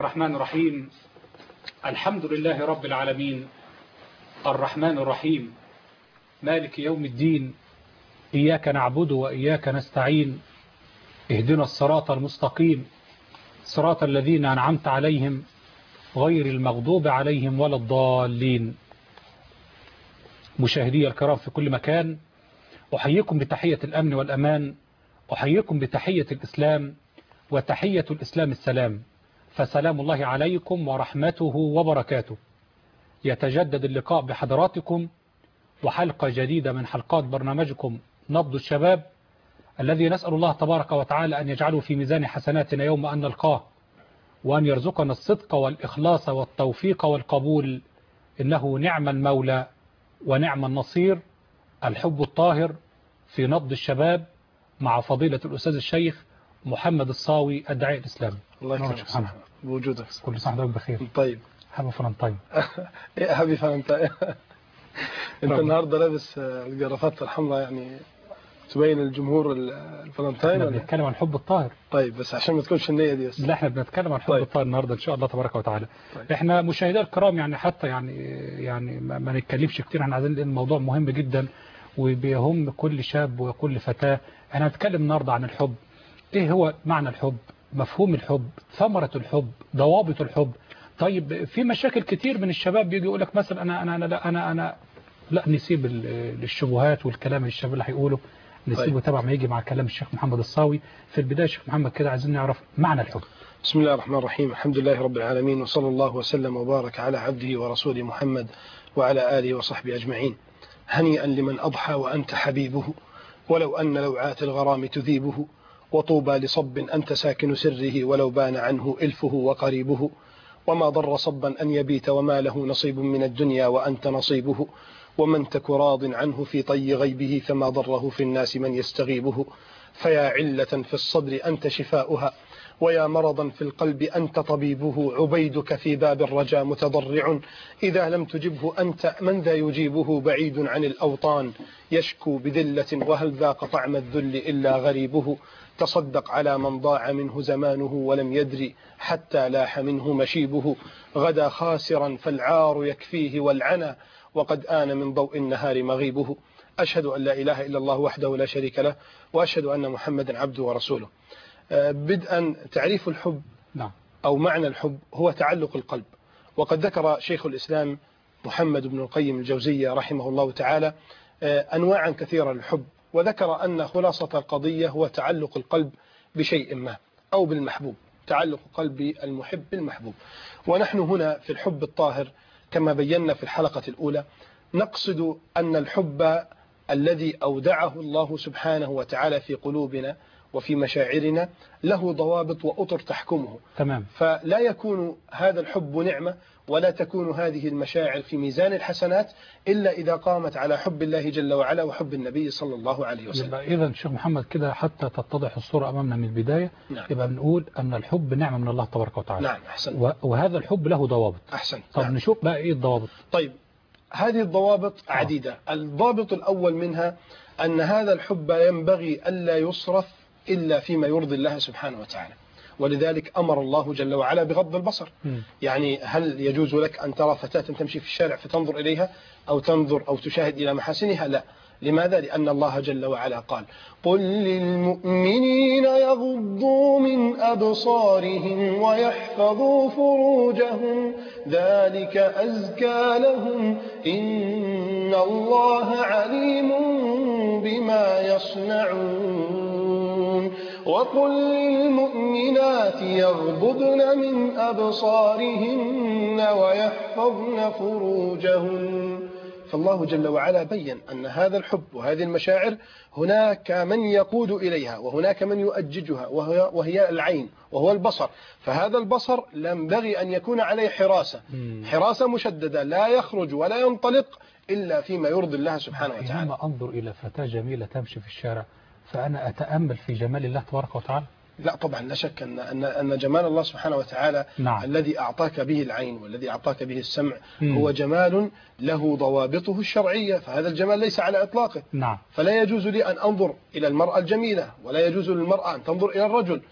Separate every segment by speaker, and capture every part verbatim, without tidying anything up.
Speaker 1: الرحمن الرحيم. الحمد لله رب العالمين الرحمن الرحيم مالك يوم الدين، إياك نعبد وإياك نستعين، اهدنا الصراط المستقيم صراط الذين أنعمت عليهم غير المغضوب عليهم ولا الضالين. مشاهدي الكرام في كل مكان، أحييكم بتحية الأمن والأمان، أحييكم بتحية الإسلام، وتحية الإسلام السلام، فسلام الله عليكم ورحمته وبركاته. يتجدد اللقاء بحضراتكم وحلقة جديدة من حلقات برنامجكم نبض الشباب، الذي نسأل الله تبارك وتعالى أن يجعله في ميزان حسناتنا يوم أن نلقاه، وأن يرزقنا الصدق والإخلاص والتوفيق والقبول، إنه نعم المولى ونعم النصير. الحب الطاهر في نبض الشباب مع فضيلة الأستاذ الشيخ محمد الصاوي الداعية الإسلامي.
Speaker 2: الله يكرمك بوجودك.
Speaker 1: كل سنة وانتم بخير.
Speaker 2: طيب
Speaker 1: حبيبي فلنطين.
Speaker 2: يا حبيبي فلنطين. انت النهارده لابس الجرافات الحمراء، يعني تبين الجمهور الفلنطين.
Speaker 1: احنا بنتكلم عن الحب الطاهر.
Speaker 2: طيب بس عشان ما تكونش النية دي بس.
Speaker 1: لا احنا بنتكلم عن الحب
Speaker 2: طيب.
Speaker 1: الطاهر النهارده ان شاء الله تبارك وتعالى.
Speaker 2: طيب.
Speaker 1: احنا مشاهدينا الكرام يعني حتى يعني يعني ما, ما نتكلمش كتير، احنا عايزين الموضوع مهم جدا وبيهم كل شاب وكل فتاة. احنا هنتكلم النهارده عن الحب. ايه هو معنى الحب؟ مفهوم الحب، ثمرة الحب، ضوابط الحب. طيب في مشاكل كتير من الشباب بيجي يقول لك مثلا انا انا انا لا انا انا لا نسيب الشبهات والكلام اللي الشباب اللي هيقوله نسيبه.
Speaker 2: طيب.
Speaker 1: تبع ما يجي مع كلام الشيخ محمد الصاوي. في البداية الشيخ محمد كده عايزين نعرف معنى الحب.
Speaker 2: بسم الله الرحمن الرحيم، الحمد لله رب العالمين، وصلى الله وسلم وبارك على عبده ورسوله محمد وعلى آله وصحبه أجمعين. هنيئا لمن أضحى وأنت حبيبه، ولو أن لوعات الغرام تذيبه، وطوبى لصب أنت ساكن سره، ولو بان عنه إلفه وقريبه. وما ضر صبا أن يبيت وما له نصيب من الدنيا وأنت نصيبه، ومن تك راض عنه في طي غيبه، فما ضره في الناس من يستغيبه. فيا علة في الصدر أنت شفاؤها، ويا مرضا في القلب أنت طبيبه. عبيدك في باب الرجا متضرع، إذا لم تجبه أنت من ذا يجيبه. بعيد عن الأوطان يشكو بذلة، وهل ذاق طعم الذل إلا غريبه. تصدق على من ضاع منه زمانه، ولم يدري حتى لاح منه مشيبه. غدا خاسرا فالعار يكفيه والعنا، وقد آن من ضوء النهار مغيبه. أشهد أن لا إله إلا الله وحده لا شريك له، وأشهد أن محمدا عبده ورسوله. بدءا تعريف الحب أو معنى الحب هو تعلق القلب. وقد ذكر شيخ الإسلام محمد بن القيم الجوزية رحمه الله تعالى أنواعا كثيرة للحب، وذكر أن خلاصة القضية هو تعلق القلب بشيء ما أو بالمحبوب، تعلق قلب المحب بالمحبوب. ونحن هنا في الحب الطاهر كما بينا في الحلقة الأولى نقصد أن الحب الذي أودعه الله سبحانه وتعالى في قلوبنا وفي مشاعرنا له ضوابط وأطر تحكمه.
Speaker 1: تمام.
Speaker 2: فلا يكون هذا الحب نعمة ولا تكون هذه المشاعر في ميزان الحسنات إلا إذا قامت على حب الله جل وعلا وحب النبي صلى الله عليه وسلم.
Speaker 1: إذا شيخ محمد كده حتى تتضح الصورة أمامنا من البداية.
Speaker 2: نعم.
Speaker 1: يبقى بنقول أن الحب نعمة من الله تبارك وتعالى.
Speaker 2: نعم أحسن.
Speaker 1: وهذا الحب له ضوابط.
Speaker 2: أحسن.
Speaker 1: طب
Speaker 2: نعم.
Speaker 1: نشوف بقى إيه الضوابط.
Speaker 2: طيب هذه الضوابط عديدة. آه. الضابط الأول منها أن هذا الحب ينبغي ألا يصرف إلا فيما يرضي الله سبحانه وتعالى، ولذلك أمر الله جل وعلا بغض البصر. م. يعني هل يجوز لك أن ترى فتاة تمشي في الشارع فتنظر إليها أو تنظر أو تشاهد إلى محاسنها؟ لا. لماذا؟ لأن الله جل وعلا قال: قل للمؤمنين يغضوا من أبصارهم ويحفظوا فروجهم ذلك أزكى لهم إن الله عليم بما يصنعون. وقل للمؤمنات يغضضن من أبصارهن ويحفظن فروجهن. فالله جل وعلا بين أن هذا الحب وهذه المشاعر هناك من يقود إليها وهناك من يؤججها، وهي, وهي العين وهو البصر. فهذا البصر ينبغي أن يكون عليه حراسة حراسة مشددة، لا يخرج ولا ينطلق إلا فيما يرضي الله سبحانه وتعالى.
Speaker 1: حينما أنظر إلى فتاة جميلة تمشي في الشارع فأنا أتأمل في جمال الله تبارك وتعالى.
Speaker 2: لا طبعا، لا شك أن أن أن جمال الله سبحانه وتعالى
Speaker 1: نعم.
Speaker 2: الذي أعطاك به العين والذي أعطاك به السمع
Speaker 1: مم.
Speaker 2: هو جمال له ضوابطه الشرعية، فهذا الجمال ليس على إطلاقه.
Speaker 1: نعم.
Speaker 2: فلا يجوز لي أن أنظر إلى المرأة الجميلة ولا يجوز للمرأة أن تنظر إلى الرجل.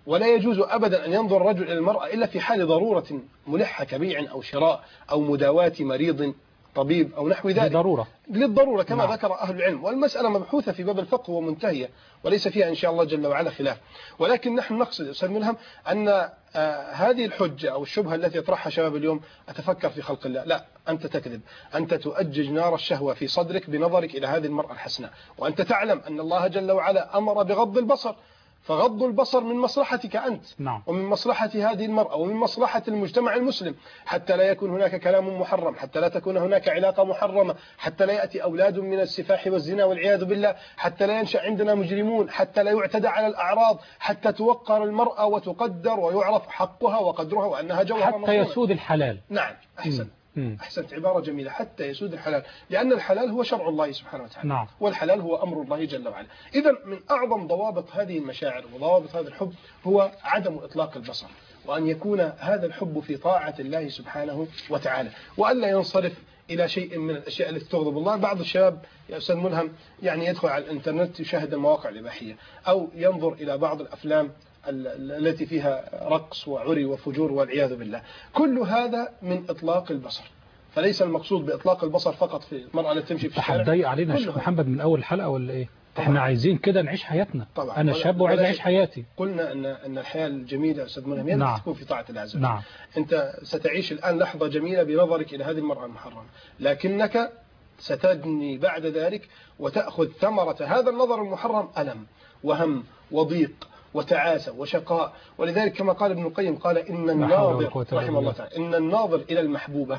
Speaker 2: ولا يجوز أبدا أن ينظر الرجل إلى المرأة إلا في حال ضرورة ملحة كبيع أو شراء أو مداواة مريض طبيب أو نحو ذلك،
Speaker 1: للضرورة
Speaker 2: للضرورة كما
Speaker 1: نعم.
Speaker 2: ذكر أهل العلم، والمسألة مبحوثة في باب الفقه ومنتهية وليس فيها إن شاء الله جل وعلا خلاف. ولكن نحن نقصد أستاذ ملهم أن آه هذه الحجة أو الشبهة التي يطرحها شباب اليوم، أتفكر في خلق الله، لا، أنت تكذب، أنت تؤجج نار الشهوة في صدرك بنظرك إلى هذه المرأة الحسناء، وأنت تعلم أن الله جل وعلا أمر بغض البصر، فغض البصر من مصلحتك أنت
Speaker 1: نعم.
Speaker 2: ومن مصلحة هذه المرأة ومن مصلحة المجتمع المسلم، حتى لا يكون هناك كلام محرم، حتى لا تكون هناك علاقة محرمة، حتى لا يأتي أولاد من السفاح والزنا والعياذ بالله، حتى لا ينشأ عندنا مجرمون، حتى لا يعتدى على الأعراض، حتى توقر المرأة وتقدر ويعرف حقها وقدرها وأنها جوهرة
Speaker 1: حتى
Speaker 2: مصونة.
Speaker 1: يسود الحلال.
Speaker 2: نعم، أحسن.
Speaker 1: مم.
Speaker 2: أحسنت، عبارة جميلة، حتى يسود الحلال، لأن الحلال هو شرع الله سبحانه وتعالى.
Speaker 1: نعم.
Speaker 2: والحلال هو أمر الله جل وعلا. إذن من أعظم ضوابط هذه المشاعر وضوابط هذا الحب هو عدم إطلاق البصر، وأن يكون هذا الحب في طاعة الله سبحانه وتعالى، وألا ينصرف إلى شيء من الأشياء التي تغضب الله. بعض الشباب يا أستاذ ملهم يعني يدخل على الإنترنت يشاهد المواقع الإباحية أو ينظر إلى بعض الأفلام التي فيها رقص وعري وفجور والعياذ بالله، كل هذا من إطلاق البصر. فليس المقصود بإطلاق البصر فقط في المرأة التي تمشي في الشارع.
Speaker 1: هتضيق علينا يا شيخ محمد من أول حلقة ولا إيه؟
Speaker 2: طبعا.
Speaker 1: احنا عايزين كده نعيش حياتنا.
Speaker 2: طبعا.
Speaker 1: أنا شاب وعايز أعيش حياتي.
Speaker 2: قلنا أن أن الحياة الجميلة أستاذ ملهم هي
Speaker 1: نعم.
Speaker 2: تكون في طاعة الله عز وجل.
Speaker 1: نعم.
Speaker 2: أنت ستعيش الآن لحظة جميلة بنظرك إلى هذه المرأة المحرمة، لكنك ستجني بعد ذلك وتأخذ ثمرة هذا النظر المحرم ألم وهم وضيق وتعاسة وشقاء. ولذلك كما قال ابن القيم قال إن الناظر رحمه الله تعالى إن الناظر إلى المحبوبة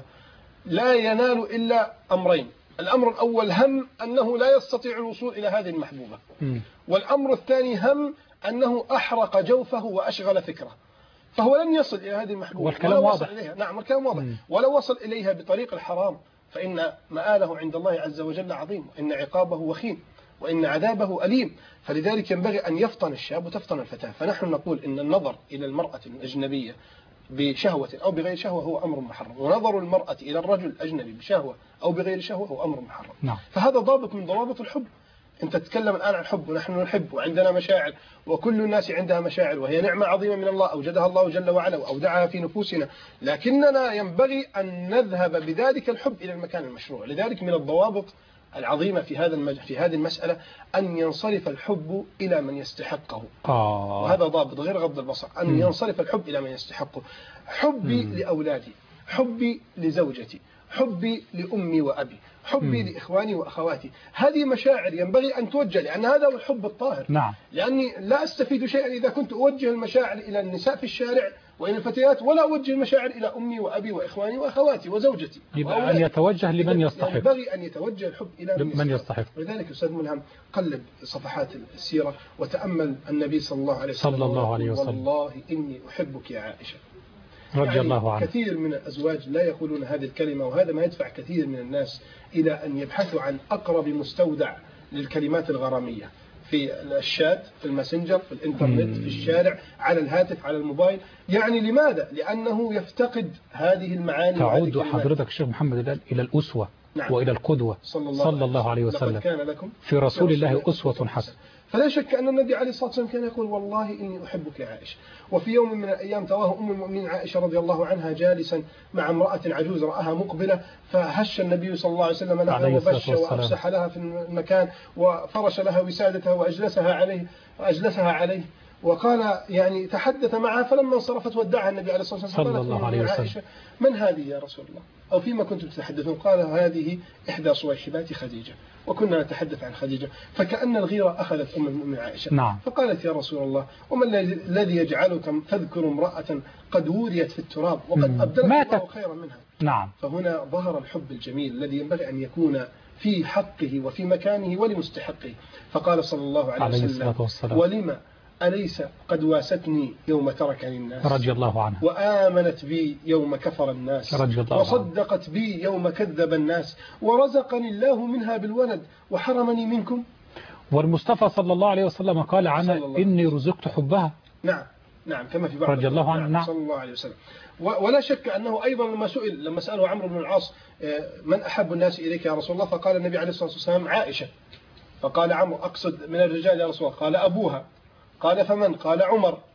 Speaker 2: لا ينال إلا أمرين. الأمر الأول هم أنه لا يستطيع الوصول إلى هذه المحبوبة،
Speaker 1: م.
Speaker 2: والأمر الثاني هم أنه أحرق جوفه وأشغل فكره، فهو لن يصل إلى هذه المحبوبة.
Speaker 1: والكلام واضح.
Speaker 2: إليها. نعم، الكلام واضح. م. ولو وصل إليها بطريق الحرام فإن مآله عند الله عز وجل عظيم، وإن عقابه وخيم، وإن عذابه أليم. فلذلك ينبغي أن يفطن الشاب وتفطن الفتاة. فنحن نقول إن النظر إلى المرأة الأجنبية بشهوة أو بغير شهوة هو أمر محرم، ونظر المرأة إلى الرجل الأجنبي بشهوة أو بغير شهوة هو أمر محرم.
Speaker 1: نعم.
Speaker 2: فهذا ضابط من ضوابط الحب. أنت تتكلم الآن عن الحب، ونحن نحب وعندنا مشاعر، وكل الناس عندها مشاعر، وهي نعمة عظيمة من الله أوجدها الله جل وعلا وأودعها في نفوسنا، لكننا ينبغي أن نذهب بذلك الحب إلى المكان المشروع. لذلك من الضوابط العظيمة في هذا المج... في هذه المسألة أن ينصرف الحب إلى من يستحقه.
Speaker 1: آه.
Speaker 2: وهذا ضابط غير غض البصر، أن م. ينصرف الحب إلى من يستحقه. حبي م. لأولادي، حبي لزوجتي، حبي لأمي وأبي، حبي م. لإخواني وأخواتي، هذه مشاعر ينبغي أن توجه، لأن هذا هو الحب الطاهر.
Speaker 1: نعم.
Speaker 2: لأني لا أستفيد شيئا إذا كنت أوجه المشاعر إلى النساء في الشارع وإلى الفتيات، ولا أوجه المشاعر إلى أمي وأبي وإخواني وأخواتي وزوجتي.
Speaker 1: يبقى أن يتوجه لمن يستحق.
Speaker 2: ينبغي أن يتوجه الحب إلى
Speaker 1: من يستحق.
Speaker 2: ولذلك أستاذ ملهم قلب صفحات السيرة وتأمل النبي صلى الله عليه وسلم.
Speaker 1: صلى الله عليه وسلم.
Speaker 2: والله إني أحبك يا عائشة.
Speaker 1: رضي
Speaker 2: يعني
Speaker 1: الله عنه.
Speaker 2: كثير من الأزواج لا يقولون هذه الكلمة، وهذا ما يدفع كثير من الناس إلى أن يبحثوا عن أقرب مستودع للكلمات الغرامية في الشات، في الماسنجر، في الإنترنت، في الشارع، على الهاتف، على الموبايل. يعني لماذا؟ لأنه يفتقد هذه المعاني.
Speaker 1: تعود حضرتك الشيخ محمد الآن إلى الأسوة. نعم. وإلى القدوة صلى الله, صلى الله عليه وسلم.
Speaker 2: كان لكم
Speaker 1: في رسول الله أسوة حسنة.
Speaker 2: فلا شك أن النبي عليه الصلاة والسلام كان يقول والله إني أحبك يا عائشة. وفي يوم من الأيام تواه أم المؤمنين عائشة رضي الله عنها جالسا مع امرأة عجوز رآها مقبلة، فهش النبي صلى الله عليه وسلم لها وبش وأفسح لها في المكان وفرش لها وسادتها وأجلسها عليه وأجلسها عليه وقال يعني تحدث معها، فلما انصرفت ودعها النبي عليه الصلاة والسلام
Speaker 1: صلى الله عليه وسلم.
Speaker 2: من هذه يا رسول الله؟ أو فيما كنتم تتحدثون؟ قال هذه إحدى صويحبات خديجة، وكنا نتحدث عن خديجة. فكأن الغيرة أخذت أم المؤمنين عائشة.
Speaker 1: نعم.
Speaker 2: فقالت يا رسول الله وما الذي يجعلك تذكر امرأة قد وريت في التراب وقد أبدلت الله خيرا منها؟
Speaker 1: نعم.
Speaker 2: فهنا ظهر الحب الجميل الذي ينبغي أن يكون في حقه وفي مكانه ولمستحقه. فقال صلى الله عليه, عليه وسلم ولما أليس قد واستني يوم تركني الناس
Speaker 1: رضي الله عنه،
Speaker 2: وآمنت بي يوم كفر الناس
Speaker 1: رضي الله
Speaker 2: وصدقت بي يوم كذب الناس ورزقني الله منها بالولد وحرمني منكم.
Speaker 1: والمصطفى صلى الله عليه وسلم قال عنها إني رزقت حبها.
Speaker 2: نعم نعم كما في بعض
Speaker 1: رضي الله عنه. نعم.
Speaker 2: صلى الله عليه وسلم. ولا شك أنه أيضا لما سئل لما سأله عمرو بن العاص من أحب الناس إليك يا رسول الله؟ فقال النبي عليه الصلاة والسلام عائشة. فقال عمرو أقصد من الرجال يا رسول الله؟ قال أبوها. قال فمن؟ قال عمر.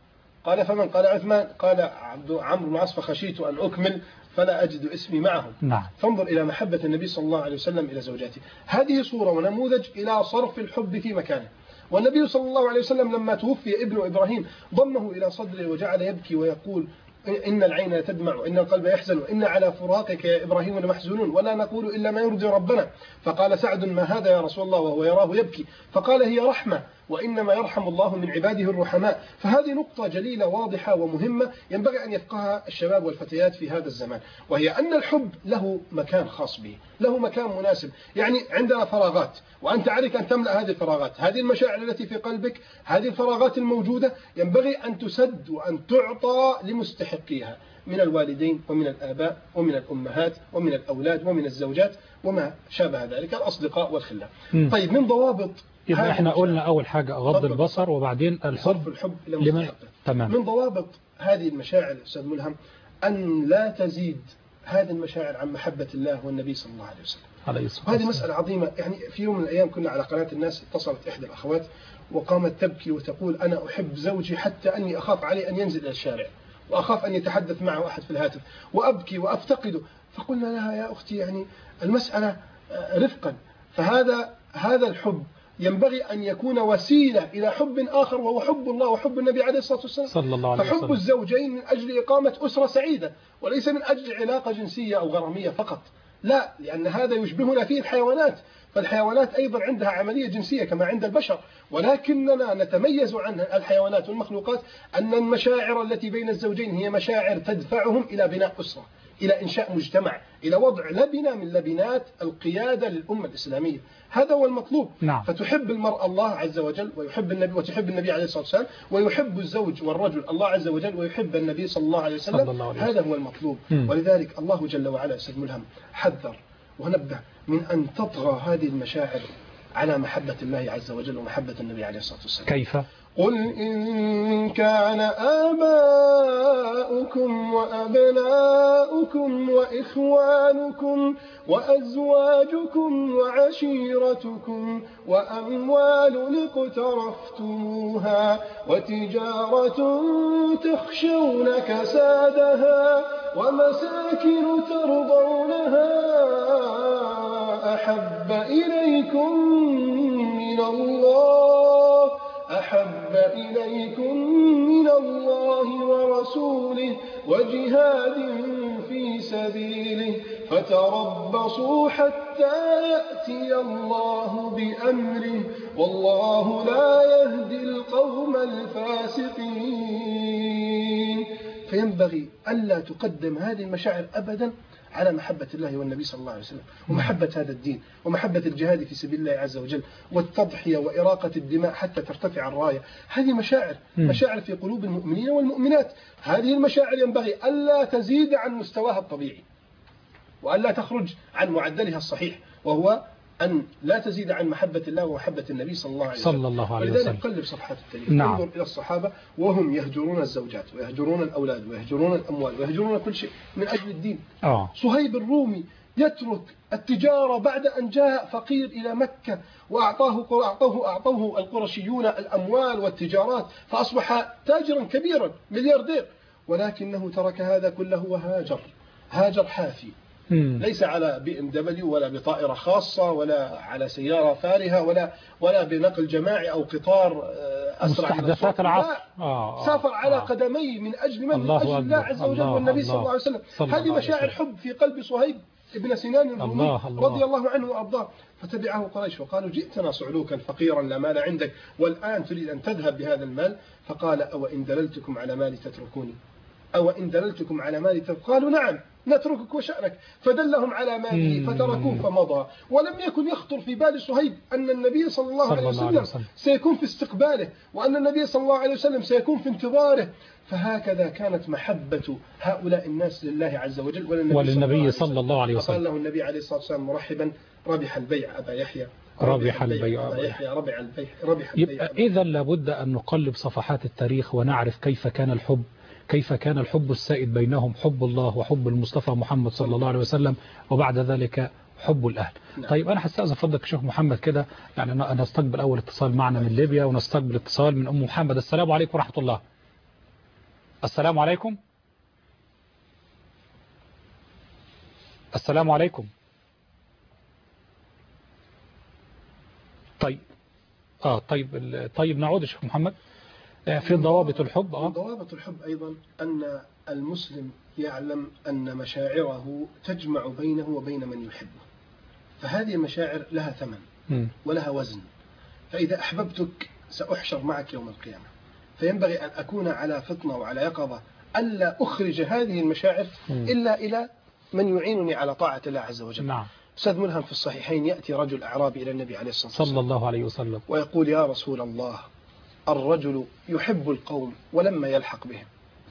Speaker 2: قال فمن؟ قال عثمان. قال عبد عمرو بن العاص فخشيت أن أكمل فلا أجد اسمي معهم.
Speaker 1: نعم.
Speaker 2: فانظر إلى محبة النبي صلى الله عليه وسلم إلى زوجاته، هذه صورة ونموذج إلى صرف الحب في مكانه. والنبي صلى الله عليه وسلم لما توفي ابن إبراهيم ضمه إلى صدره وجعل يبكي ويقول إن العين تدمع وإن القلب يحزن وإن على فراقك يا إبراهيم لمحزونون ولا نقول إلا ما يرضي ربنا. فقال سعد ما هذا يا رسول الله وهو يراه يبكي؟ فقال هي رحمة وإنما يرحم الله من عباده الرحماء. فهذه نقطة جليلة واضحة ومهمة ينبغي أن يفقهها الشباب والفتيات في هذا الزمان، وهي أن الحب له مكان خاص به، له مكان مناسب. يعني عندنا فراغات وأنت عليك أن تملأ هذه الفراغات، هذه المشاعر التي في قلبك، هذه الفراغات الموجودة ينبغي أن تسد وأن تعطى لمستحقيها من الوالدين ومن الآباء ومن الأمهات ومن الأولاد ومن الزوجات وما شابه ذلك، الأصدقاء والخلة. طيب، من ضوابط
Speaker 1: إذا احنا قلنا أول حاجة غض البصر وبعدين الحب
Speaker 2: الحب لمن
Speaker 1: تمام.
Speaker 2: من ضوابط هذه المشاعر أستاذ ملهم أن لا تزيد هذه المشاعر عن محبة الله والنبي صلى الله عليه وسلم.
Speaker 1: عليه الصلاة
Speaker 2: وهذه مسألة عظيمة. يعني في يوم من الأيام كنا على قناة الناس، اتصلت إحدى الأخوات وقامت تبكي وتقول أنا أحب زوجي حتى أني أخاف عليه أن ينزل إلى الشارع وأخاف أن يتحدث معه أحد في الهاتف وأبكي وأفتقده. فقلنا لها يا أختي يعني المسألة رفقا، فهذا هذا الحب ينبغي أن يكون وسيلة إلى حب آخر وهو حب الله وحب النبي عليه الصلاة والسلام
Speaker 1: صلى الله عليه وسلم.
Speaker 2: فحب الزوجين من أجل إقامة أسرة سعيدة وليس من أجل علاقة جنسية أو غرامية فقط، لا، لأن هذا يشبهنا فيه الحيوانات، فالحيوانات أيضا عندها عملية جنسية كما عند البشر، ولكننا نتميز عن الحيوانات والمخلوقات أن المشاعر التي بين الزوجين هي مشاعر تدفعهم إلى بناء أسرة، إلى إنشاء مجتمع، إلى وضع لبنة من لبنات القيادة للأمة الإسلامية. هذا هو المطلوب.
Speaker 1: نعم.
Speaker 2: فتحب المرأة الله عز وجل ويحب النبي وتحب النبي عليه الصلاة والسلام، ويحب الزوج والرجل الله عز وجل ويحب النبي صلى الله عليه وسلم. الله عليه. هذا هو المطلوب. م. ولذلك الله جل وعلا سيد ملهم حذر ونبه من أن تطغى هذه المشاعر على محبة الله عز وجل ومحبة النبي عليه الصلاة والسلام.
Speaker 1: كيف؟
Speaker 2: قل إن كان آباؤكم وأبناؤكم وإخوانكم وأزواجكم وعشيرتكم وأموال اقترفتموها وتجارة تخشون كسادها ومساكن ترضونها أحب إليكم من الله أحب إليكم من الله ورسوله وجهاد في سبيله فتربصوا حتى يأتي الله بأمره والله لا يهدي القوم الفاسقين. فينبغي ألا تقدم هذه المشاعر أبدا على محبة الله والنبي صلى الله عليه وسلم ومحبة هذا الدين ومحبة الجهاد في سبيل الله عز وجل والتضحية وإراقة الدماء حتى ترتفع الراية. هذه مشاعر مشاعر في قلوب المؤمنين والمؤمنات. هذه المشاعر ينبغي ألا تزيد عن مستواها الطبيعي وألا تخرج عن معدلها الصحيح، وهو أن لا تزيد عن محبة الله ومحبة النبي صلى الله عليه وسلم.
Speaker 1: صلى الله عليه وسلم.
Speaker 2: ولذلك قلب صفحات التاريخ.
Speaker 1: نعم.
Speaker 2: انظر إلى الصحابة وهم يهجرون الزوجات ويهجرون الأولاد ويهجرون الأموال ويهجرون كل شيء من أجل الدين.
Speaker 1: آه.
Speaker 2: صهيب الرومي يترك التجارة بعد أن جاء فقير إلى مكة وأعطاه أعطوه أعطوه القرشيون الأموال والتجارات فأصبح تاجرا كبيرا ملياردير، ولكنه ترك هذا كله وهاجر هاجر حافي. مم. ليس على بي ام دبليو ولا بطائرة خاصة ولا على سيارة فارهة ولا ولا بنقل جماعي أو قطار أسرع.
Speaker 1: مستحدثات العصر. آه.
Speaker 2: سافر على آه. قدميه من أجل من
Speaker 1: الله
Speaker 2: من أجل الله عز وجل والنبي صلى الله عليه وسلم. هذه مشاعر حب في قلب صهيب ابن سنان الرومي الله الله. رضي الله عنه وأرضاه. فتبعه قريش وقالوا جئتنا صعلوكا فقيرا لا مال عندك والآن تريد أن تذهب بهذا المال. فقال أو إن دللتكم على مال تتركوني أو إن دللتكم على مال تتركوني. قالوا نعم نتركك وشأنك. فدلهم على ماله فتركوه فمضى. ولم يكن يخطر في بال صهيب أن النبي صلى الله عليه وسلم سيكون في استقباله وأن النبي صلى الله عليه وسلم سيكون في انتظاره. فهكذا كانت محبة هؤلاء الناس لله عز وجل وللنبي,
Speaker 1: وللنبي صلى الله عليه وسلم.
Speaker 2: فقال له النبي عليه الصلاة والسلام مرحبا ربح البيع أبا يحيى
Speaker 1: ربح البيع أبا
Speaker 2: يحيى ربح البيع ربح
Speaker 1: البيع. إذا لابد أن نقلب صفحات التاريخ ونعرف كيف كان الحب كيف كان الحب السائد بينهم، حب الله وحب المصطفى محمد صلى الله عليه وسلم، وبعد ذلك حب الأهل. نعم. طيب أنا هستأذن فضلك شيخ محمد كده، يعني نستقبل أول اتصال معنا من ليبيا ونستقبل اتصال من أم محمد. السلام عليكم ورحمة الله. السلام عليكم. السلام عليكم. طيب اه طيب طيب نعود يا شيخ محمد في ضوابط الحب. اه
Speaker 2: ضوابط الحب أيضا أن المسلم يعلم أن مشاعره تجمع بينه وبين من يحبه، فهذه المشاعر لها ثمن م. ولها وزن. فإذا أحببتك سأحشر معك يوم القيامة، فينبغي أن أكون على فطنة وعلى يقظة ألا أخرج هذه المشاعر م. إلا إلى من يعينني على طاعة الله عز وجل.
Speaker 1: نعم.
Speaker 2: أستاذ ملهم، في الصحيحين يأتي رجل أعرابي إلى النبي عليه الصلاة والسلام
Speaker 1: صلى الله عليه وسلم
Speaker 2: ويقول: يا رسول الله، الرجل يحب القوم ولما يلحق بهم،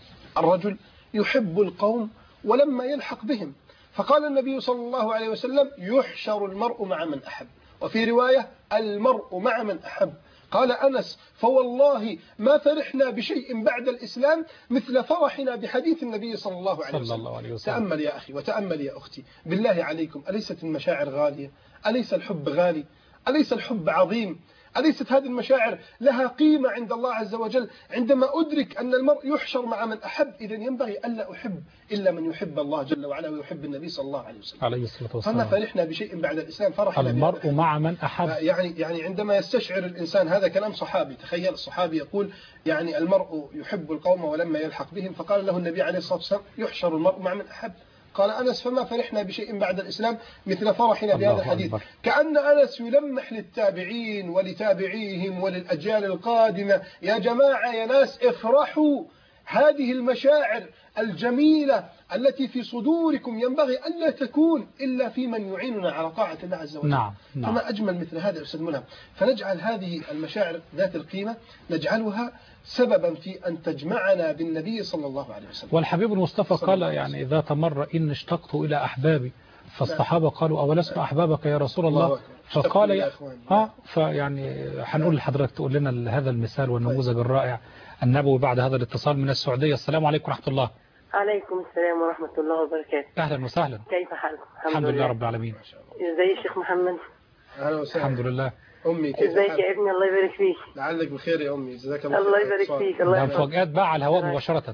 Speaker 2: الرجل يحب القوم ولما يلحق بهم. فقال النبي صلى الله عليه وسلم: يحشر المرء مع من أحب، وفي رواية: المرء مع من أحب. قال أنس: فوالله ما فرحنا بشيء بعد الإسلام مثل فرحنا بحديث النبي صلى الله عليه وسلم. الله عليه وسلم. تأمل يا أخي وتأمل يا أختي، بالله عليكم، أليست المشاعر غالية؟ أليس الحب غالي؟ أليس الحب عظيم؟ أليست هذه المشاعر لها قيمة عند الله عز وجل؟ عندما أدرك أن المرء يحشر مع من أحب، إذن ينبغي ألا أحب إلا من يحب الله جل وعلا ويحب النبي صلى الله عليه وسلم.
Speaker 1: عليه الصلاة والسلام.
Speaker 2: فما فرحنا بشيء بعد الإسلام فرحنا
Speaker 1: المرء مع من أحب.
Speaker 2: يعني يعني عندما يستشعر الإنسان، هذا كلام صحابي، تخيل الصحابي يقول يعني المرء يحب القوم ولما يلحق بهم، فقال له النبي عليه الصلاة والسلام: يحشر المرء مع من أحب. قال أنس: فما فرحنا بشيء بعد الإسلام مثل فرحنا بهذا الحديث. أكبر. كأن أنس يلمح للتابعين ولتابعيهم وللأجيال القادمة: يا جماعة يا ناس افرحوا، هذه المشاعر الجميلة التي في صدوركم ينبغي ألا تكون إلا في من يعيننا على طاعة الله عز وجل.
Speaker 1: نعم. نعم.
Speaker 2: فما أجمل مثل هذا أستاذ ملهم. فنجعل هذه المشاعر ذات القيمة، نجعلها سببا في أن تجمعنا بالنبي صلى الله عليه وسلم.
Speaker 1: والحبيب المصطفى قال يعني ذات مرة: إن اشتقت إلى أحبابي، فالصحابة قالوا: أولسنا أحبابك يا رسول الله؟ فقال يا آه فيعني هنقول لحضرتك تقول لنا هذا المثال والنموذج الرائع النبوي بعد هذا الاتصال من السعودية. السلام عليكم ورحمة الله.
Speaker 3: عليكم السلام ورحمة الله وبركاته.
Speaker 1: أهلا وسهلا.
Speaker 3: كيف حالكم؟
Speaker 1: الحمد, الحمد لله رب العالمين.
Speaker 3: ازي الشيخ محمد؟
Speaker 2: أهلا وسهلا.
Speaker 1: الحمد لله.
Speaker 2: أمي كيف
Speaker 3: ازيك يا ابني؟ الله يبارك فيك.
Speaker 2: لعلك بخير يا أمي، جزاك الله
Speaker 3: خير. الله يبارك فيك. الله يبارك فيك.
Speaker 1: مفاجآت بقى على الهواء مباشرة.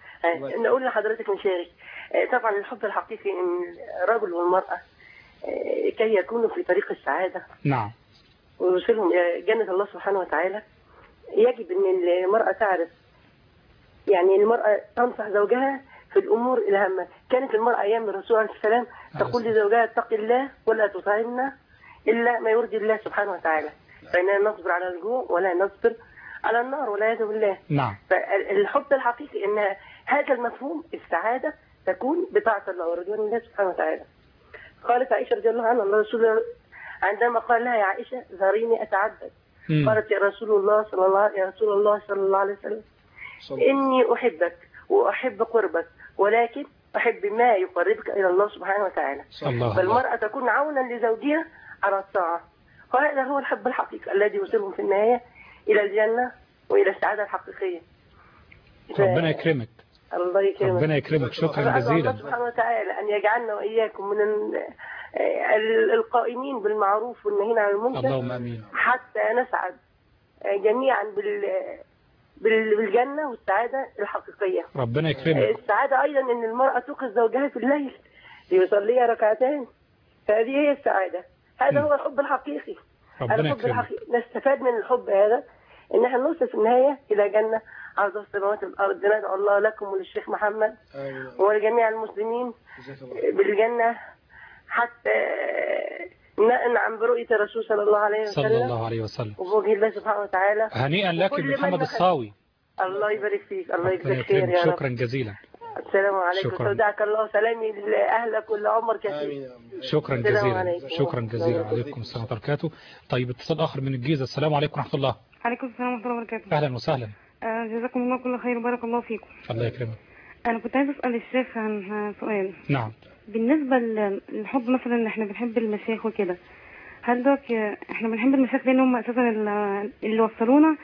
Speaker 3: نقول لحضرتك نشارك. طبعا الحب الحقيقي ان الرجل والمرأة كي يكونوا في طريق السعادة.
Speaker 1: نعم.
Speaker 3: ويوصلهم إلى جنة الله سبحانه وتعالى، يجب ان المرأة تعرف، يعني المرأة تنصح زوجها في الأمور الهامة. كانت المرأة أيام الرسول عليه السلام تقول لزوجها: اتق الله ولا تطعمنا إلا ما يرضي الله سبحانه وتعالى، فإننا نصبر على الجوع ولا نصبر على النار والعياذ بالله.
Speaker 1: نعم.
Speaker 3: فالحب الحقيقي أن هذا المفهوم السعادة تكون بطاعة الله ورضوان الله سبحانه وتعالى. قالت عائشة رضي الله عنها: الرسول عندما قال لها: يا عائشة ذريني أتعبد، قالت: يا رسول الله صلى الله يا رسول الله صلى الله عليه وسلم، إني أحبك وأحب قربك، ولكن أحب ما يقربك إلى الله سبحانه وتعالى. فالمرأة تكون عونا لزوجها على الطاعة، وهذا هو الحب الحقيقي الذي يوصلهم في النهاية إلى الجنة وإلى السعادة الحقيقية.
Speaker 1: ف... ربنا يكرمك.
Speaker 3: الله يكرمك.
Speaker 1: ربنا يكرمك. شكرا جزيلا.
Speaker 3: الله سبحانه وتعالى أن يجعلنا وإياكم من القائمين بالمعروف والنهين عن المنكر.
Speaker 1: اللهم آمين.
Speaker 3: حتى نسعد جميعا بال بالجنة والسعادة الحقيقية.
Speaker 1: ربنا يكرمك.
Speaker 3: السعادة أيضا أن المرأة توقظ زوجها في الليل ليصلي ركعتين، فهذه هي السعادة. هذا م. هو الحب الحقيقي.
Speaker 1: ربنا
Speaker 3: الحب
Speaker 1: يكرمك.
Speaker 3: الحقيقي نستفاد من الحب هذا ان احنا نوصل في النهاية الى جنة عرض السماوات والارض. ندعو الله لكم وللشيخ محمد ولجميع المسلمين بالجنة حتى ننعم برؤية الرسول صلى الله عليه وسلم
Speaker 1: صلى الله عليه وسلم
Speaker 3: وبوجه الله سبحانه وتعالى.
Speaker 1: هنيئا لك محمد الصاوي.
Speaker 3: الله يبارك فيك. الله يجزاك خير يا رب.
Speaker 1: شكرا جزيلا.
Speaker 3: السلام عليكم. استودعك الله سلامي لأهلك ولعمر كثير.
Speaker 1: شكرا جزيلا. شكرا جزيلا. عليكم السلام ورحمة الله وبركاته. طيب اتصال آخر من الجيزة. السلام عليكم ورحمة الله.
Speaker 4: عليكم السلام ورحمة الله وبركاته.
Speaker 1: أهلا وسهلا.
Speaker 4: آه جزاكم الله كل خير وبارك الله فيكم.
Speaker 1: الله يكرمك.
Speaker 4: أنا كنت عايز أسأل الشيخ عن سؤال.
Speaker 1: نعم.
Speaker 4: بالنسبة للحب مثلا احنا بنحب المشايخ وكده، هل دوك احنا بنحب المشايخ لأن هم أساسا اللي وصلونا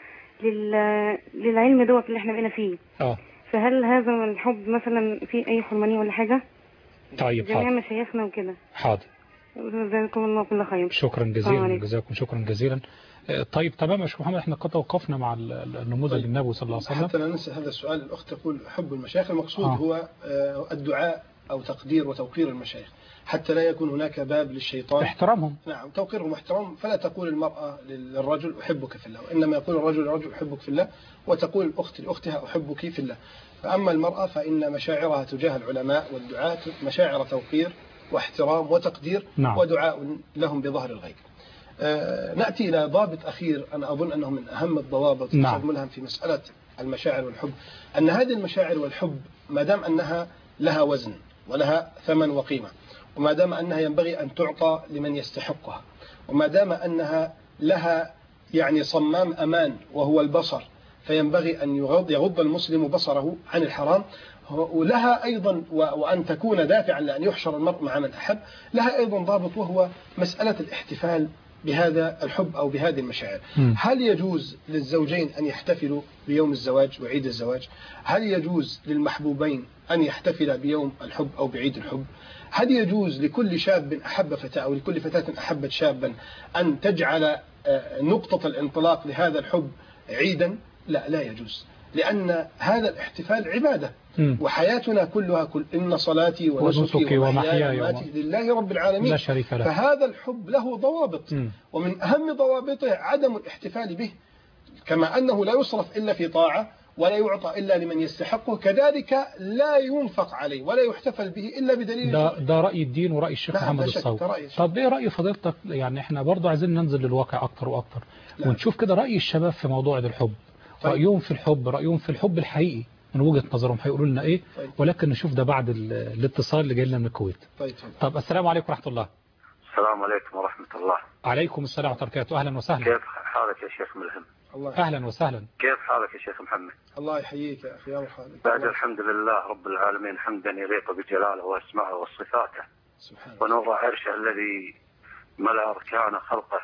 Speaker 4: للعلم دوت اللي احنا بقينا فيه؟
Speaker 1: اه
Speaker 4: فهل هذا الحب مثلا فيه أي حرمانية ولا حاجة؟
Speaker 1: طيب
Speaker 4: جميع
Speaker 1: حاضر.
Speaker 4: مشايخنا وكده.
Speaker 1: حاضر.
Speaker 4: جزاكم الله كل خير.
Speaker 1: شكرا جزيلا، جزاكم شكرا جزيلا. طيب تمام يا شيخ محمد، احنا قد توقفنا مع النموذج طيب. النبوي صلى الله عليه وسلم.
Speaker 2: حتى لا ننسى هذا السؤال، الأخت تقول حب المشايخ، المقصود آه. هو الدعاء أو تقدير وتوقير المشايخ، حتى لا يكون هناك باب للشيطان.
Speaker 1: احترامهم.
Speaker 2: نعم، توقيرهم واحترام. فلا تقول المرأة للرجل أحبك في الله، وإنما يقول الرجل للرجل أحبك في الله، وتقول الأخت لأختها أحبك في الله. فأما المرأة فإن مشاعرها تجاه العلماء والدعاة مشاعر توقير واحترام وتقدير. نعم. ودعاء لهم بظهر الغيب. آه نأتي إلى ضابط أخير أنا أظن أنه من أهم الضوابط. نعم. ملهم في مسألة المشاعر والحب، أن هذه المشاعر والحب ما دام أنها لها وزن ولها ثمن وقيمة، وما دام أنها ينبغي أن تعطى لمن يستحقها، وما دام أنها لها يعني صمام أمان وهو البصر، فينبغي أن يغض, يغض المسلم بصره عن الحرام، ولها أيضا وأن تكون دافعا لأن يحشر المرء مع من أحب، لها أيضا ضابط وهو مسألة الاحتفال بهذا الحب أو بهذه المشاعر. م. هل يجوز للزوجين أن يحتفلوا بيوم الزواج وعيد الزواج؟ هل يجوز للمحبوبين أن يحتفل بيوم الحب أو بعيد الحب؟ هل يجوز لكل شاب أحب فتاة أو لكل فتاة أحبت شابا أن تجعل نقطة الانطلاق لهذا الحب عيدا؟ لا، لا يجوز، لأن هذا الاحتفال عبادة. م. وحياتنا كلها كل إن صلاتي ونسكي ومحياي ومماتي لله رب العالمين،
Speaker 1: لا شريك له.
Speaker 2: فهذا الحب له ضوابط. م. ومن أهم ضوابطه عدم الاحتفال به، كما أنه لا يصرف إلا في طاعة ولا يعطى إلا لمن يستحقه، كذلك لا ينفق عليه ولا يحتفل به إلا بدليل.
Speaker 1: ده, ده رأي الدين ورأي الشيخ محمد الصاوي. طب إيه رأي فضيلتك؟ يعني إحنا برضو عايزين ننزل للواقع أكتر وأكتر. لا. ونشوف كده رأي الشباب في موضوع الحب. طيب. رأيهم في الحب، رأيهم في الحب الحقيقي من وجهة نظرهم هيقولوا لنا إيه. طيب. ولكن نشوف ده بعد الاتصال اللي جاي لنا من الكويت.
Speaker 2: طيب.
Speaker 1: طب السلام عليكم ورحمة الله.
Speaker 5: السلام عليكم ورحمة الله.
Speaker 1: عليكم السلام ورحمة الله وبركاته. أهلا وسهلا.
Speaker 5: كيف حالك يا شيخ ملهم؟
Speaker 2: الله
Speaker 1: أهلا وسهلا.
Speaker 5: كيف حالك يا شيخ محمد؟
Speaker 2: الله يحييك يا أخي يا مرحبا.
Speaker 5: بعد الحمد لله رب العالمين حمدا يليق بجلاله واسمائه وصفاته ونور عرشه الذي ملأ أركان خلقه،